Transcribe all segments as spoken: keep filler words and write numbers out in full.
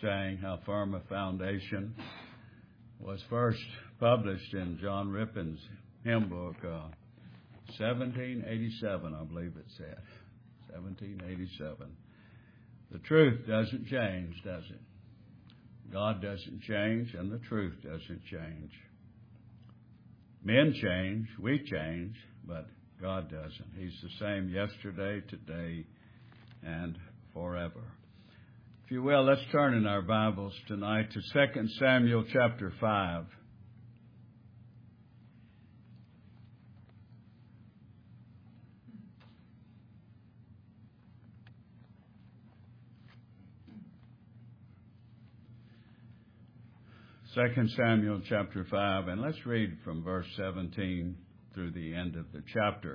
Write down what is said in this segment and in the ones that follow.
saying, How Firm a Foundation, was first published in John Rippon's hymn book, uh, seventeen eighty-seven, I believe it said. seventeen eighty-seven. The truth doesn't change, does it? God doesn't change, and the truth doesn't change. Men change, we change, but God doesn't. He's the same yesterday, today, and forever. If you will, let's turn in our Bibles tonight to Second Samuel chapter five. Second Samuel chapter five, and let's read from verse seventeen through the end of the chapter.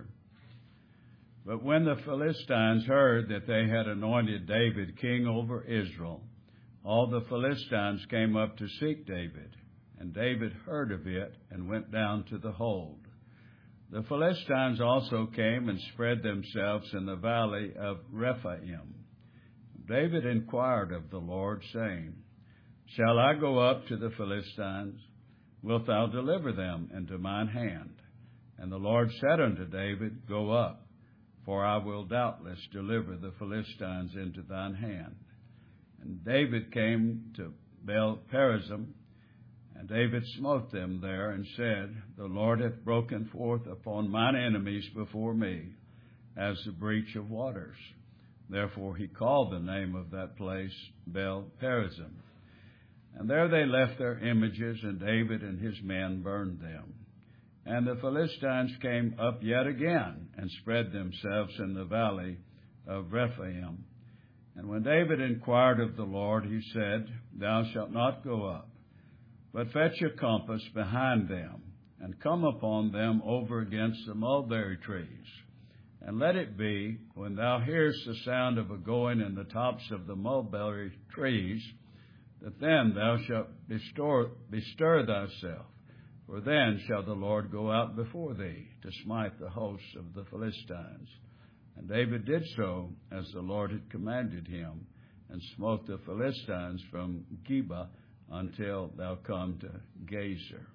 But when the Philistines heard that they had anointed David king over Israel, all the Philistines came up to seek David, and David heard of it and went down to the hold. The Philistines also came and spread themselves in the valley of Rephaim. David inquired of the Lord, saying, Shall I go up to the Philistines? Wilt thou deliver them into mine hand? And the Lord said unto David, Go up, for I will doubtless deliver the Philistines into thine hand. And David came to Baal-perazim, and David smote them there, and said, The Lord hath broken forth upon mine enemies before me, as the breach of waters. Therefore he called the name of that place Baal-perazim. And there they left their images, and David and his men burned them. And the Philistines came up yet again, and spread themselves in the valley of Rephaim. And when David inquired of the Lord, he said, Thou shalt not go up, but fetch a compass behind them, and come upon them over against the mulberry trees. And let it be, when thou hearest the sound of a going in the tops of the mulberry trees, that then thou shalt bestir, bestir thyself, for then shall the Lord go out before thee to smite the hosts of the Philistines. And David did so as the Lord had commanded him, and smote the Philistines from Geba until thou come to Gezer.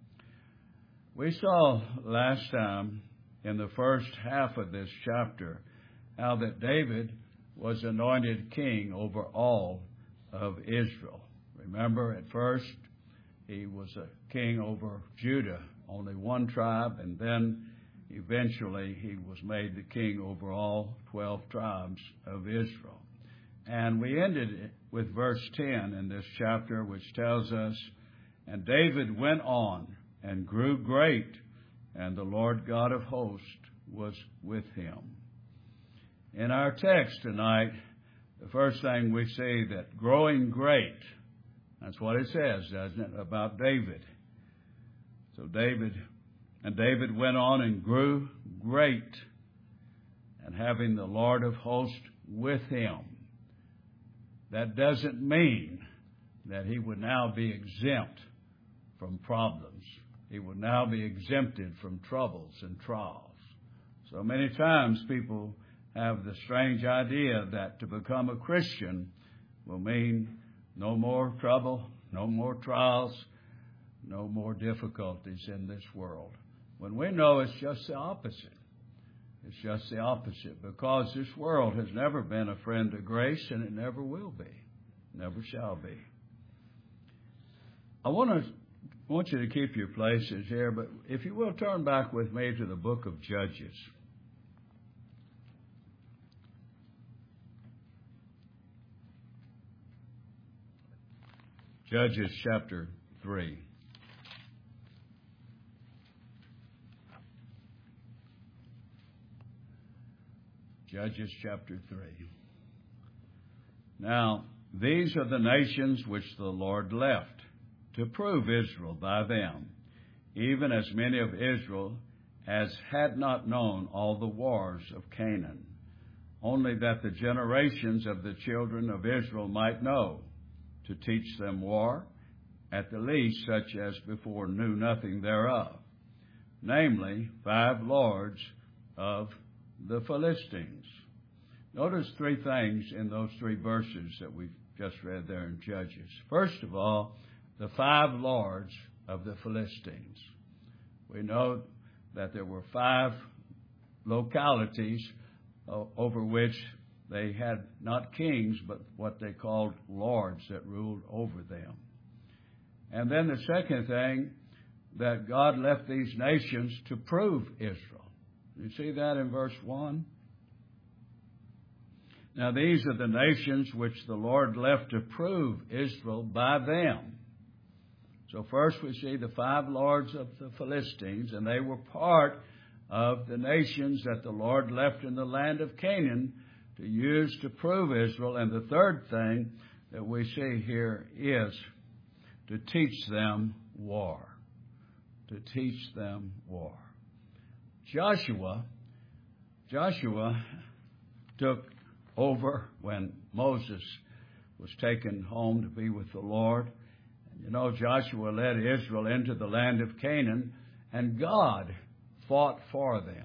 We saw last time in the first half of this chapter how that David was anointed king over all of Israel. Remember, at first he was a king over Judah, only one tribe, and then eventually he was made the king over all twelve tribes of Israel. And we ended with verse ten in this chapter, which tells us, And David went on and grew great, and the Lord God of hosts was with him. In our text tonight, the first thing we see that growing great, that's what it says, doesn't it, about David. So David, and David went on and grew great, and having the Lord of hosts with him. That doesn't mean that he would now be exempt from problems. He would now be exempted from troubles and trials. So many times people have the strange idea that to become a Christian will mean no more trouble, no more trials, no more difficulties in this world. When we know it's just the opposite. It's just the opposite, because this world has never been a friend of grace, and it never will be, never shall be. I want to I want you to keep your places here, but if you will, turn back with me to the book of Judges. Judges chapter three. Judges chapter three. Now, these are the nations which the Lord left, to prove Israel by them, even as many of Israel as had not known all the wars of Canaan, only that the generations of the children of Israel might know, to teach them war, at the least such as before knew nothing thereof, namely five lords of the Philistines. Notice three things in those three verses that we've just read there in Judges. First of all, the five lords of the Philistines. We know that there were five localities uh, over which they had not kings, but what they called lords that ruled over them. And then the second thing, that God left these nations to prove Israel. You see that in verse one? Now these are the nations which the Lord left to prove Israel by them. So first we see the five lords of the Philistines, and they were part of the nations that the Lord left in the land of Canaan to use to prove Israel. And the third thing that we see here is to teach them war. To teach them war. Joshua, Joshua took over when Moses was taken home to be with the Lord. And you know, Joshua led Israel into the land of Canaan, and God fought for them.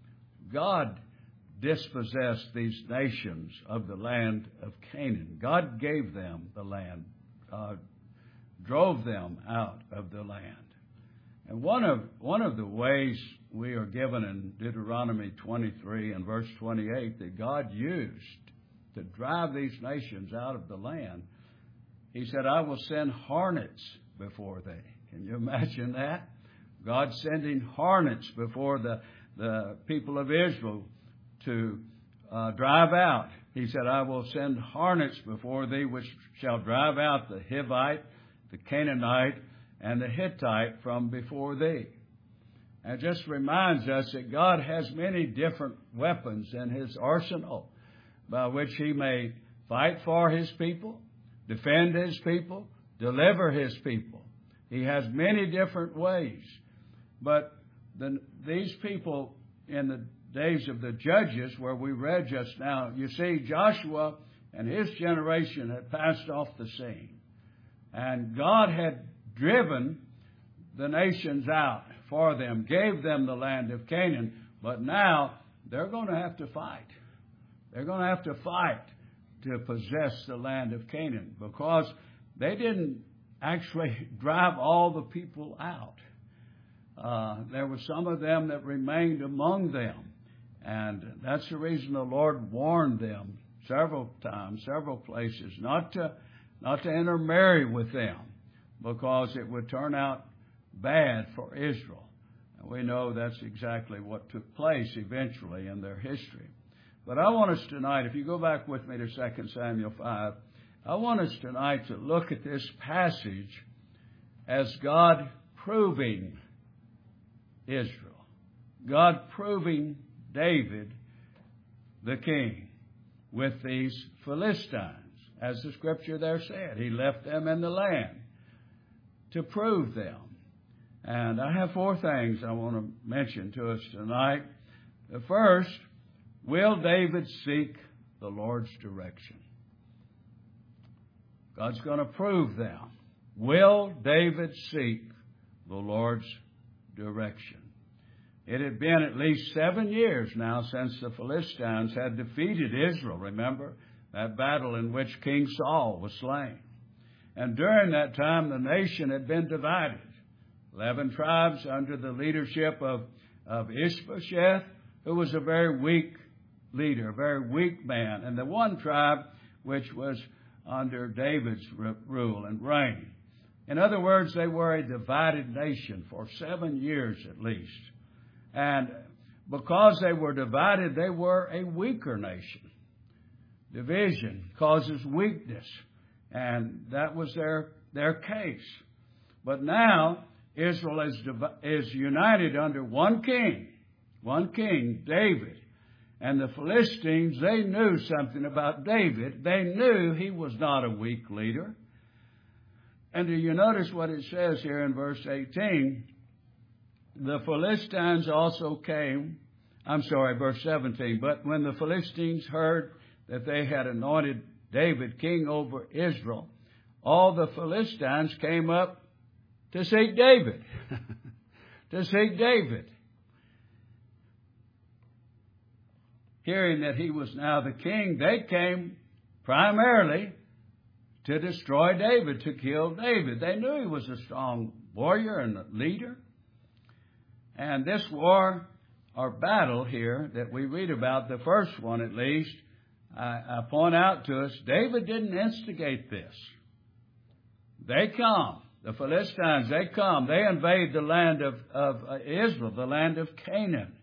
God dispossessed these nations of the land of Canaan. God gave them the land, uh, drove them out of the land. And one of one of the ways we are given in Deuteronomy twenty-three and verse twenty-eight that God used to drive these nations out of the land, He said, I will send hornets before thee. Can you imagine that? God sending hornets before the, the people of Israel to uh, drive out. He said, I will send hornets before thee, which shall drive out the Hivite, the Canaanite, and the Hittite from before thee. And it just reminds us that God has many different weapons in His arsenal by which He may fight for His people, defend His people, deliver His people. He has many different ways. But the, these people in the days of the Judges, where we read just now, you see Joshua and his generation had passed off the scene. And God had driven the nations out for them, gave them the land of Canaan, but now they're going to have to fight. They're going to have to fight to possess the land of Canaan, because they didn't actually drive all the people out. Uh, there were some of them that remained among them, and that's the reason the Lord warned them several times, several places, not to not to intermarry with them, because it would turn out bad for Israel. And we know that's exactly what took place eventually in their history. But I want us tonight, if you go back with me to Second Samuel five, I want us tonight to look at this passage as God proving Israel. God proving David, the king, with these Philistines. As the scripture there said, He left them in the land to prove them. And I have four things I want to mention to us tonight. The first, will David seek the Lord's direction? God's going to prove them. Will David seek the Lord's direction? It had been at least seven years now since the Philistines had defeated Israel. Remember that battle in which King Saul was slain. And during that time, the nation had been divided. Eleven tribes under the leadership of, of Ishbosheth, who was a very weak leader, a very weak man. And the one tribe which was under David's rule and reign. In other words, they were a divided nation for seven years at least. And because they were divided, they were a weaker nation. Division causes weakness. And that was their, their case. But now, Israel is, is united under one king. One king, David. And the Philistines, they knew something about David. They knew he was not a weak leader. And do you notice what it says here in verse eighteen? The Philistines also came, I'm sorry, verse seventeen. But when the Philistines heard that they had anointed David king over Israel, all the Philistines came up to seek David. to seek David. Hearing that he was now the king, they came primarily to destroy David, to kill David. They knew he was a strong warrior and a leader. And this war or battle here that we read about, the first one at least, I, I point out to us, David didn't instigate this. They come. The Philistines, they come. They invade the land of, of Israel, the land of Canaan.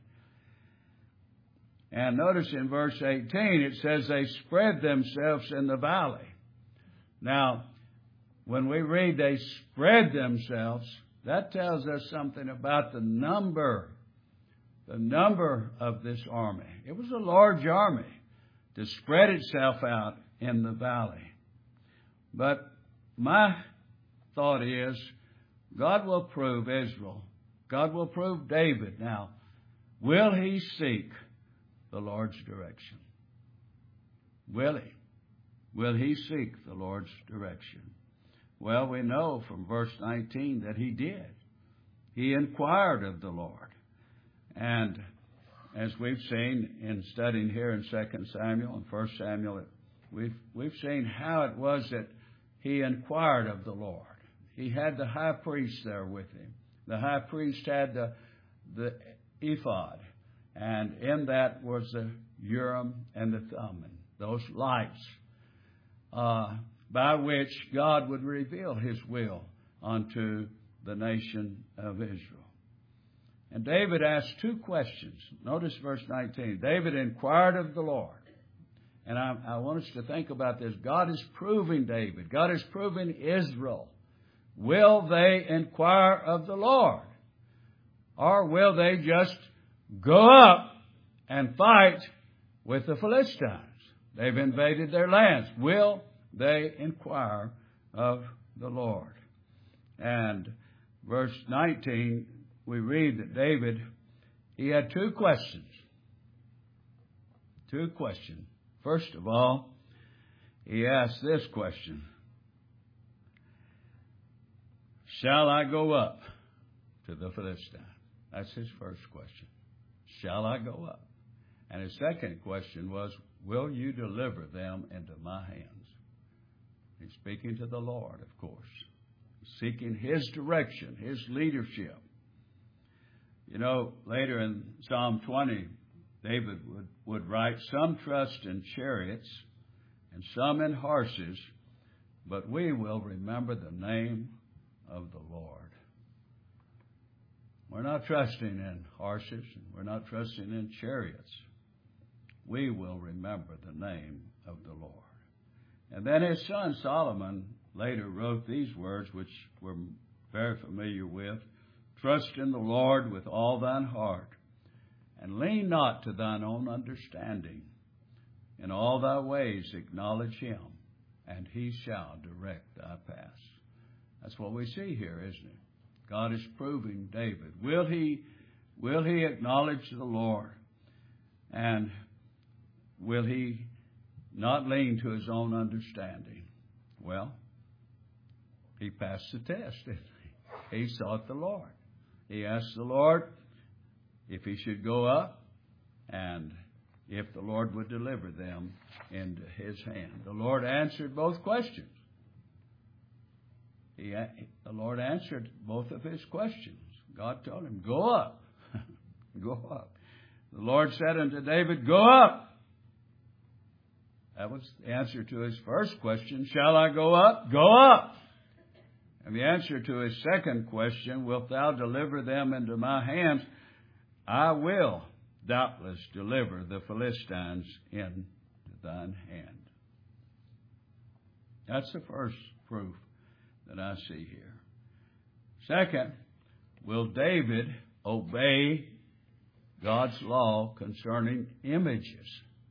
And notice in verse eighteen, it says they spread themselves in the valley. Now, when we read they spread themselves, that tells us something about the number, the number of this army. It was a large army to spread itself out in the valley. But my thought is, God will prove Israel. God will prove David. Now, will he seek the Lord's direction? Will he? Will he seek the Lord's direction? Well, we know from verse nineteen that he did. He inquired of the Lord. And as we've seen in studying here in Second Samuel and First Samuel, we've, we've seen how it was that he inquired of the Lord. He had the high priest there with him. The high priest had the, the ephod. And in that was the Urim and the Thummim, those lights, uh, by which God would reveal his will unto the nation of Israel. And David asked two questions. Notice verse nineteen. David inquired of the Lord. And I, I want us to think about this. God is proving David. God is proving Israel. Will they inquire of the Lord? Or will they just go up and fight with the Philistines? They've invaded their lands. Will they inquire of the Lord? And verse nineteen, we read that David, he had two questions. Two questions. First of all, he asked this question: shall I go up to the Philistines? That's his first question. Shall I go up? And his second question was, will you deliver them into my hands? He's speaking to the Lord, of course, seeking his direction, his leadership. You know, later in Psalm twenty, David would, would write, some trust in chariots and some in horses, but we will remember the name of the Lord. We're not trusting in horses, and we're not trusting in chariots. We will remember the name of the Lord. And then his son Solomon later wrote these words, which we're very familiar with: trust in the Lord with all thine heart, and lean not to thine own understanding. In all thy ways acknowledge him, and he shall direct thy paths. That's what we see here, isn't it? God is proving David. Will he, will he acknowledge the Lord? And will he not lean to his own understanding? Well, he passed the test, didn't he? He sought the Lord. He asked the Lord if he should go up and if the Lord would deliver them into his hand. The Lord answered both questions. He, the Lord answered both of his questions. God told him, go up. Go up. The Lord said unto David, go up. That was the answer to his first question. Shall I go up? Go up. And the answer to his second question, wilt thou deliver them into my hands? I will doubtless deliver the Philistines into thine hand. That's the first proof that I see here. Second, will David obey God's law concerning images?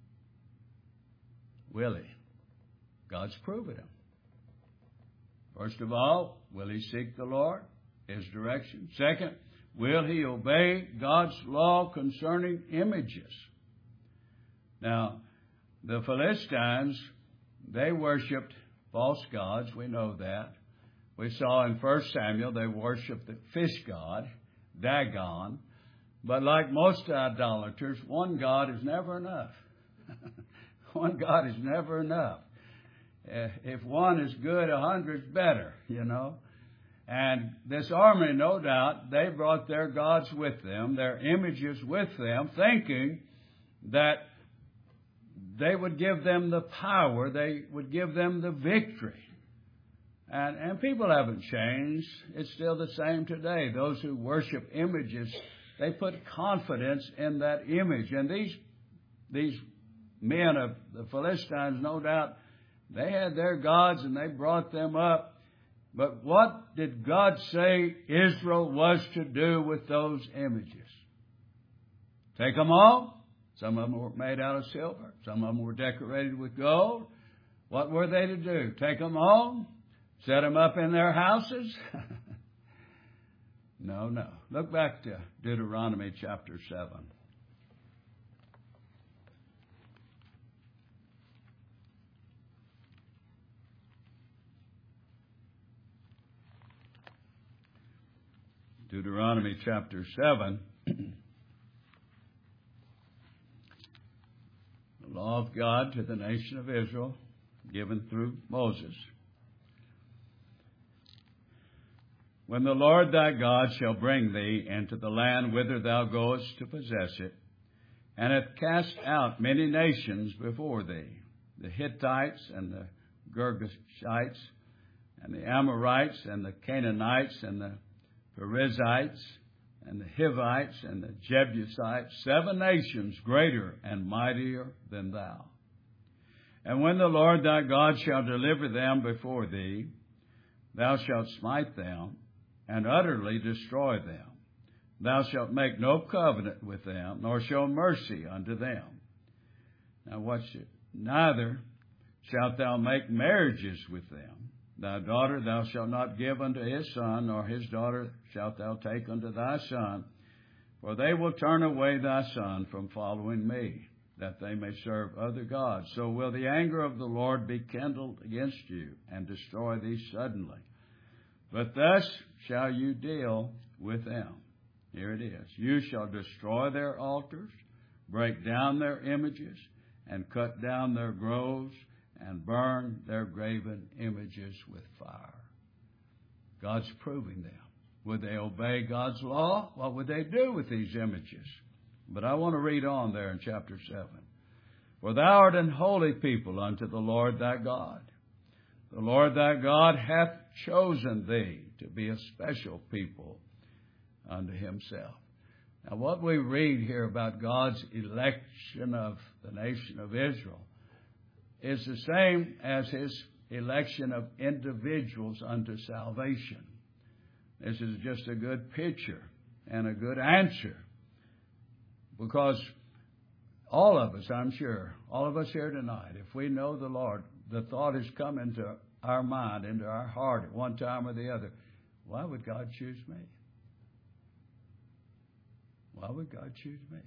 Will he? God's proven him. First of all, will he seek the Lord, his direction? Second, will he obey God's law concerning images? Now, the Philistines, they worshipped false gods. We know that. We saw in First Samuel they worshipped the fish god, Dagon. But like most idolaters, one God is never enough. One God is never enough. if one is good, a hundred's better, you know. And this army, no doubt, they brought their gods with them, their images with them, thinking that they would give them the power, they would give them the victory. And, and people haven't changed. It's still the same today. Those who worship images, they put confidence in that image. And these, these men of the Philistines, no doubt, they had their gods and they brought them up. But what did God say Israel was to do with those images? Take them all. Some of them were made out of silver. Some of them were decorated with gold. What were they to do? Take them home? Set them up in their houses? No, no. Look back to Deuteronomy chapter seven. Deuteronomy chapter seven. The law of God to the nation of Israel, given through Moses. When the Lord thy God shall bring thee into the land whither thou goest to possess it, and hath cast out many nations before thee, the Hittites and the Girgashites, and the Amorites and the Canaanites and the Perizzites and the Hivites and the Jebusites, seven nations greater and mightier than thou. And when the Lord thy God shall deliver them before thee, thou shalt smite them and utterly destroy them. Thou shalt make no covenant with them, nor show mercy unto them. Now watch it. Neither shalt thou make marriages with them. Thy daughter thou shalt not give unto his son, nor his daughter shalt thou take unto thy son, for they will turn away thy son from following me, that they may serve other gods. So will the anger of the Lord be kindled against you, and destroy thee suddenly. But thus shall you deal with them. Here it is. You shall destroy their altars, break down their images, and cut down their groves, and burn their graven images with fire. God's proving them. Would they obey God's law? What would they do with these images? But I want to read on there in chapter seven. For thou art an holy people unto the Lord thy God. The Lord thy God hath chosen thee to be a special people unto himself. Now what we read here about God's election of the nation of Israel is the same as his election of individuals unto salvation. This is just a good picture and a good answer, because all of us, I'm sure, all of us here tonight, if we know the Lord, the thought has come into our mind, into our heart at one time or the other, why would God choose me? Why would God choose me?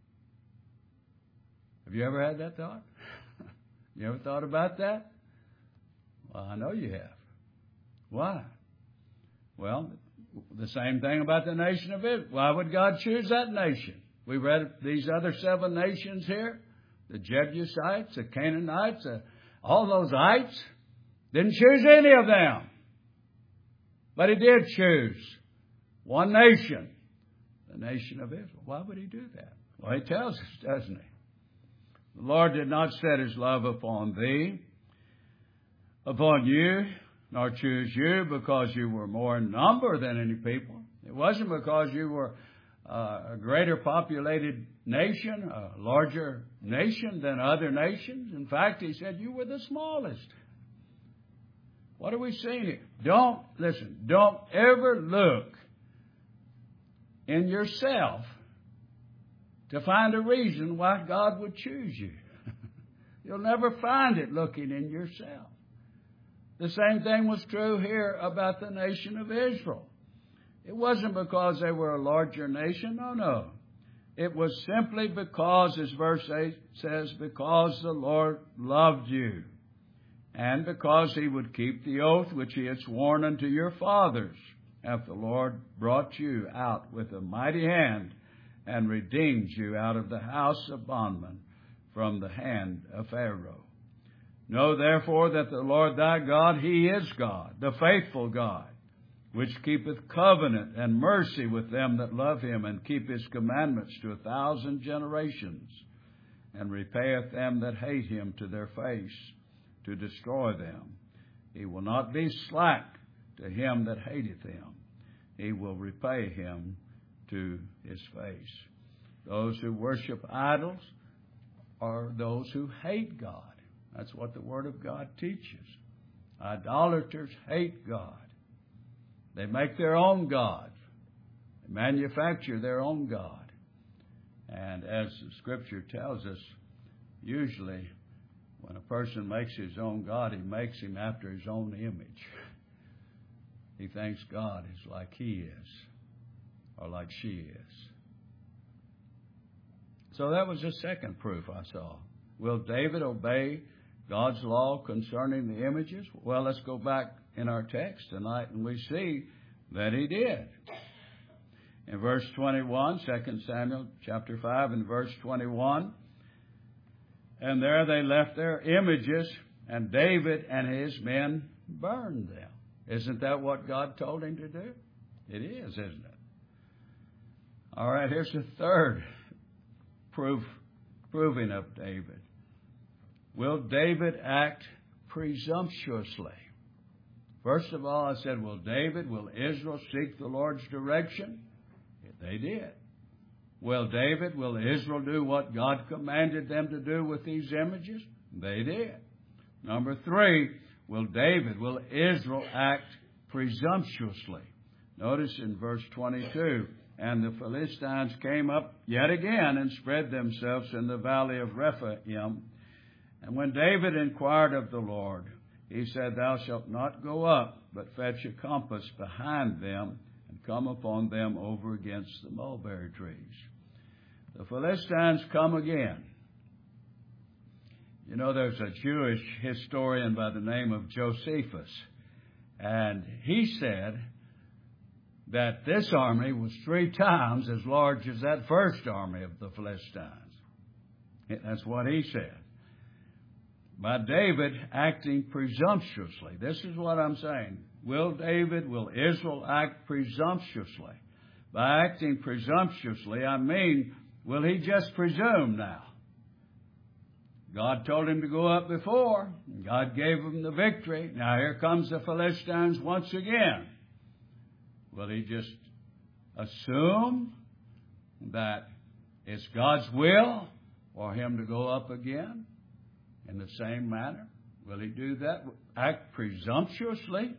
Have you ever had that thought? You ever thought about that? Well, I know you have. Why? Well, the same thing about the nation of Israel. Why would God choose that nation? We read these other seven nations here, the Jebusites, the Canaanites, uh, all those ites. Didn't choose any of them. But he did choose one nation, the nation of Israel. Why would he do that? Well, he tells us, doesn't he? The Lord did not set his love upon thee, upon you, nor choose you because you were more in number than any people. It wasn't because you were uh, a greater populated nation, a larger nation than other nations. In fact, he said you were the smallest. What are we seeing here? Don't, listen, don't ever look in yourself to find a reason why God would choose you. You'll never find it looking in yourself. The same thing was true here about the nation of Israel. It wasn't because they were a larger nation. No, no. It was simply because, as verse eight says, because the Lord loved you, and because he would keep the oath which he had sworn unto your fathers, after the Lord brought you out with a mighty hand and redeemed you out of the house of bondmen from the hand of Pharaoh. Know therefore that the Lord thy God, He is God, the faithful God, which keepeth covenant and mercy with them that love Him and keep His commandments to a thousand generations, and repayeth them that hate Him to their face, to destroy them. He will not be slack to him that hateth Him. He will repay him to his face. Those who worship idols are those who hate God. That's what the Word of God teaches. Idolaters hate God. They make their own gods. They manufacture their own God. And as the Scripture tells us, usually when a person makes his own God, he makes him after his own image. He thinks God is like he is or like she is. So that was the second proof I saw. Will David obey God's law concerning the images? Well, let's go back in our text tonight and we see that he did. In verse twenty-one, Second Samuel chapter five and verse twenty-one, and there they left their images, and David and his men burned them. Isn't that what God told him to do? It is, isn't it? All right, here's the third proof, proving of David. Will David act presumptuously? First of all, I said, will David, will Israel seek the Lord's direction? They did. Will David, will Israel do what God commanded them to do with these images? They did. Number three, will David, will Israel act presumptuously? Notice in verse twenty-two, and the Philistines came up yet again and spread themselves in the valley of Rephaim. And when David inquired of the Lord, he said, Thou shalt not go up, but fetch a compass behind them, and come upon them over against the mulberry trees. The Philistines come again. You know, there's a Jewish historian by the name of Josephus, and he said that this army was three times as large as that first army of the Philistines. That's what he said. By David acting presumptuously. This is what I'm saying. Will David, will Israel act presumptuously? By acting presumptuously, I mean, will he just presume now? God told him to go up before. God gave him the victory. Now here comes the Philistines once again. Will he just assume that it's God's will for him to go up again in the same manner? Will he do that? Act presumptuously?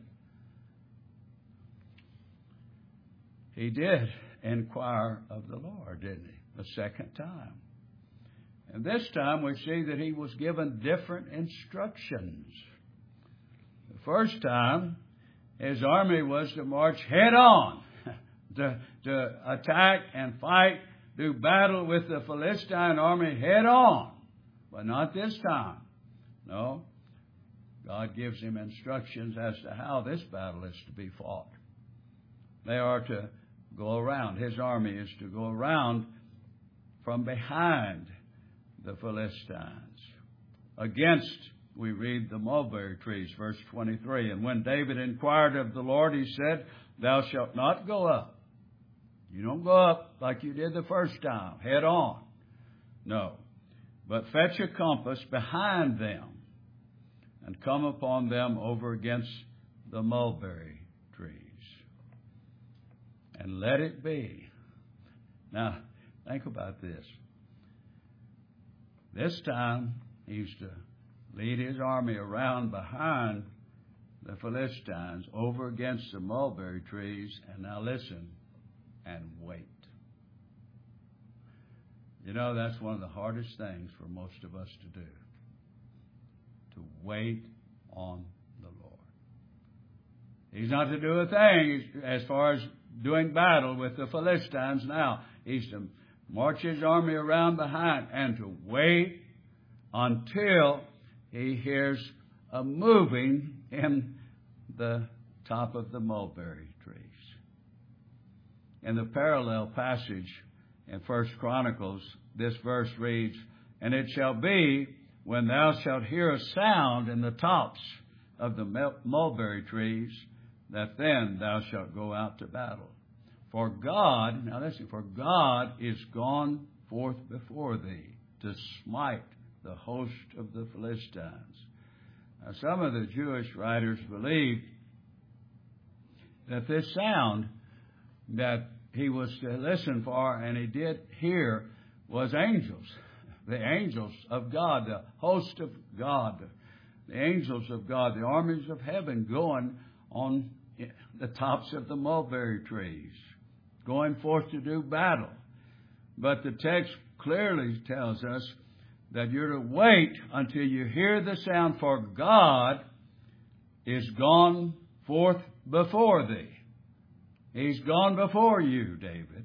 He did inquire of the Lord, didn't he? The second time. And this time we see that he was given different instructions. The first time, his army was to march head on, to, to attack and fight, do battle with the Philistine army head on. But not this time. No. God gives him instructions as to how this battle is to be fought. They are to go around. His army is to go around from behind the Philistines. Against, we read, the mulberry trees, verse twenty-three. And when David inquired of the Lord, he said, Thou shalt not go up. You don't go up like you did the first time, head on. No. But fetch a compass behind them and come upon them over against the mulberry trees. And let it be. Now, think about this. This time, he used to lead his army around behind the Philistines over against the mulberry trees. And now listen, and wait. You know, that's one of the hardest things for most of us to do. To wait on the Lord. He's not to do a thing as far as doing battle with the Philistines now. He's to march his army around behind and to wait until he hears a moving in the top of the mulberry trees. In the parallel passage in First Chronicles, this verse reads, And it shall be, when thou shalt hear a sound in the tops of the mulberry trees, that then thou shalt go out to battle. For God, now listen, for God is gone forth before thee to smite the host of the Philistines. Now, some of the Jewish writers believed that this sound that he was to listen for, and he did hear, was angels. The angels of God, the host of God, the angels of God, the armies of heaven going on the tops of the mulberry trees, going forth to do battle. But the text clearly tells us that you're to wait until you hear the sound, for God is gone forth before thee. He's gone before you, David.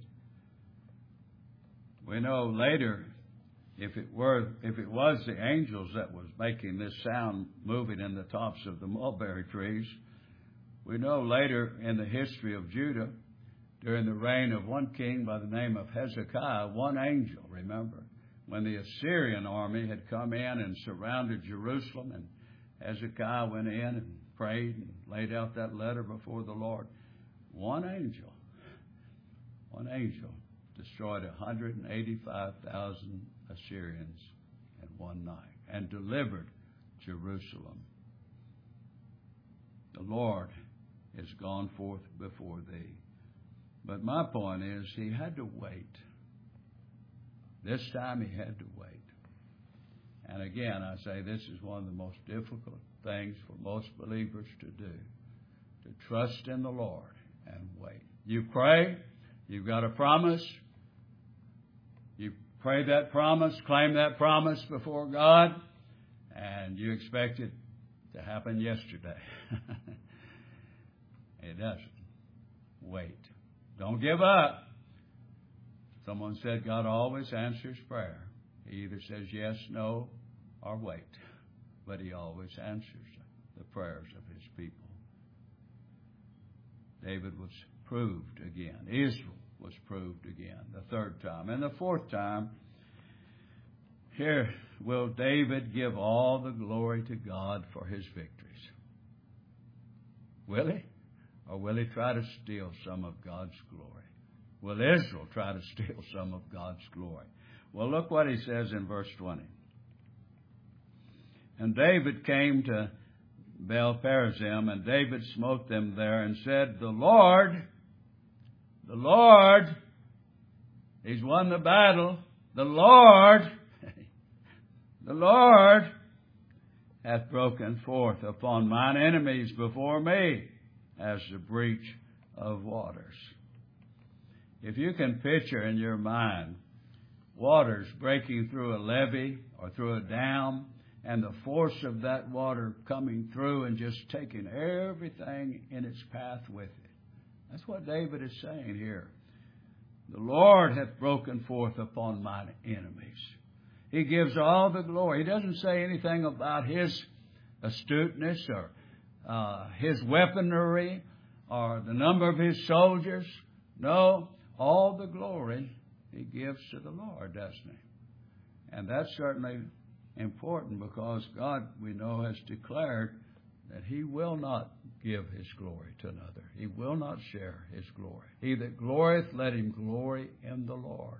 We know later, if it were, if it was the angels that was making this sound moving in the tops of the mulberry trees, we know later in the history of Judah, during the reign of one king by the name of Hezekiah, one angel, remember, when the Assyrian army had come in and surrounded Jerusalem, and Hezekiah went in and prayed and laid out that letter before the Lord. One angel, one angel destroyed one hundred eighty-five thousand Assyrians in one night and delivered Jerusalem. The Lord is gone forth before thee. But my point is, he had to wait. This time he had to wait. And again, I say this is one of the most difficult things for most believers to do, to trust in the Lord and wait. You pray, you've got a promise, you pray that promise, claim that promise before God, and you expect it to happen yesterday. It doesn't. Wait. Don't give up. Someone said God always answers prayer. He either says yes, no, or wait. But he always answers the prayers of his people. David was proved again. Israel was proved again the third time. And the fourth time, here will David give all the glory to God for his victories. Will he? Or will he try to steal some of God's glory? Will Israel try to steal some of God's glory? Well, look what he says in verse twenty. And David came to Baal-perazim, and David smote them there and said, The Lord, the Lord, he's won the battle. The Lord, the Lord hath broken forth upon mine enemies before me as the breach of waters. If you can picture in your mind waters breaking through a levee or through a dam, and the force of that water coming through and just taking everything in its path with it. That's what David is saying here. The Lord hath broken forth upon mine enemies. He gives all the glory. He doesn't say anything about his astuteness or uh, his weaponry or the number of his soldiers. No, all the glory he gives to the Lord, doesn't he? And that's certainly important because God, we know, has declared that he will not give his glory to another. He will not share his glory. He that glorieth, let him glory in the Lord.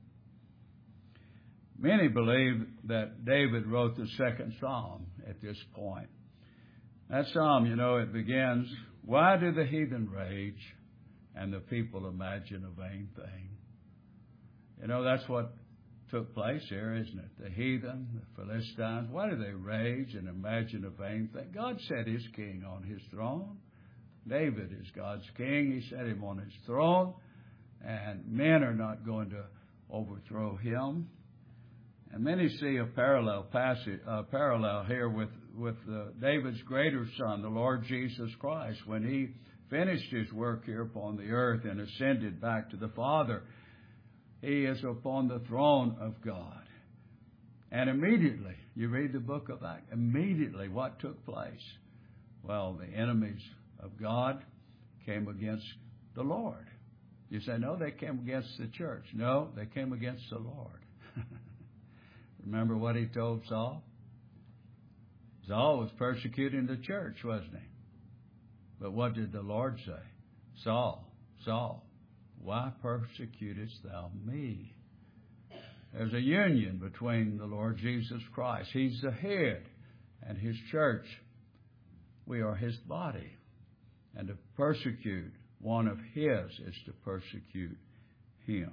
Many believe that David wrote the second psalm at this point. That psalm, you know, it begins, Why do the heathen rage and the people imagine a vain thing? You know, that's what took place here, isn't it? The heathen, the Philistines, why do they rage and imagine a vain thing? God set his king on his throne. David is God's king. He set him on his throne. And men are not going to overthrow him. And many see a parallel passage, a parallel here with, with uh, David's greater son, the Lord Jesus Christ, when he finished his work here upon the earth and ascended back to the Father. He is upon the throne of God. And immediately, you read the book of Acts, immediately what took place? Well, the enemies of God came against the Lord. You say, no, they came against the church. No, they came against the Lord. Remember what he told Saul? Saul was persecuting the church, wasn't he? But what did the Lord say? Saul, Saul, why persecutest thou me? There's a union between the Lord Jesus Christ. He's the head, and His church, we are His body. And to persecute one of His is to persecute Him.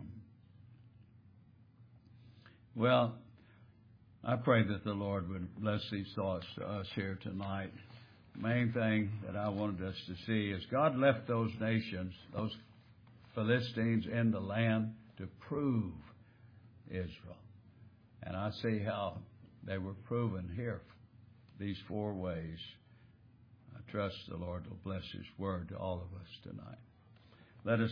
Well, I pray that the Lord would bless these thoughts to us here tonight. The main thing that I wanted us to see is God left those nations, those Philistines in the land to prove Israel. And I see how they were proven here, these four ways. I trust the Lord will bless His word to all of us tonight. Let us